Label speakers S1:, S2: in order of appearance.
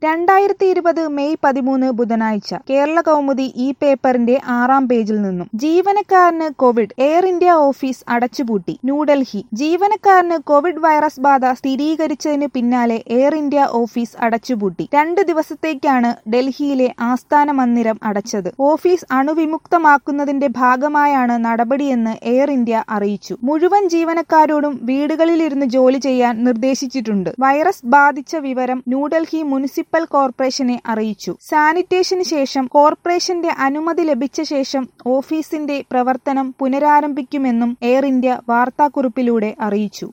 S1: 2020 May 13 ബുധനാഴ്ച കേരള കൗമുദി ഈ പേപ്പറിന്റെ 6-ാം പേജിൽ നിന്നും. ജീവനക്കാരന് കോവിഡ്, എയർ ഇന്ത്യ ഓഫീസ് അടച്ചുപൂട്ടി. ന്യൂഡൽഹി. ജീവനക്കാരന് കോവിഡ് വൈറസ് ബാധ സ്ഥിരീകരിച്ചതിന് പിന്നാലെ എയർ ഇന്ത്യ ഓഫീസ് അടച്ചുപൂട്ടി. 2 ദിവസത്തേക്കാണ് ഡൽഹിയിലെ ആസ്ഥാന മന്ദിരം അടച്ചത്. ഓഫീസ് അണുവിമുക്തമാക്കുന്നതിന്റെ ഭാഗമായാണ് നടപടിയെന്ന് എയർ ഇന്ത്യ അറിയിച്ചു. മുഴുവൻ ജീവനക്കാരോടും വീടുകളിലിരുന്ന് ജോലി ചെയ്യാൻ നിർദ്ദേശിച്ചിട്ടുണ്ട്. വൈറസ് ബാധിച്ച വിവരം ന്യൂഡൽഹി മുനിസിപ്പൽ കോർപ്പറേഷനെ അറിയിച്ചു. സാനിറ്റേഷന് ശേഷം കോർപ്പറേഷന്റെ അനുമതി ലഭിച്ച ശേഷം ഓഫീസിന്റെ പ്രവർത്തനം പുനരാരംഭിക്കുമെന്നും എയർ ഇന്ത്യ വാർത്താക്കുറിപ്പിലൂടെ അറിയിച്ചു.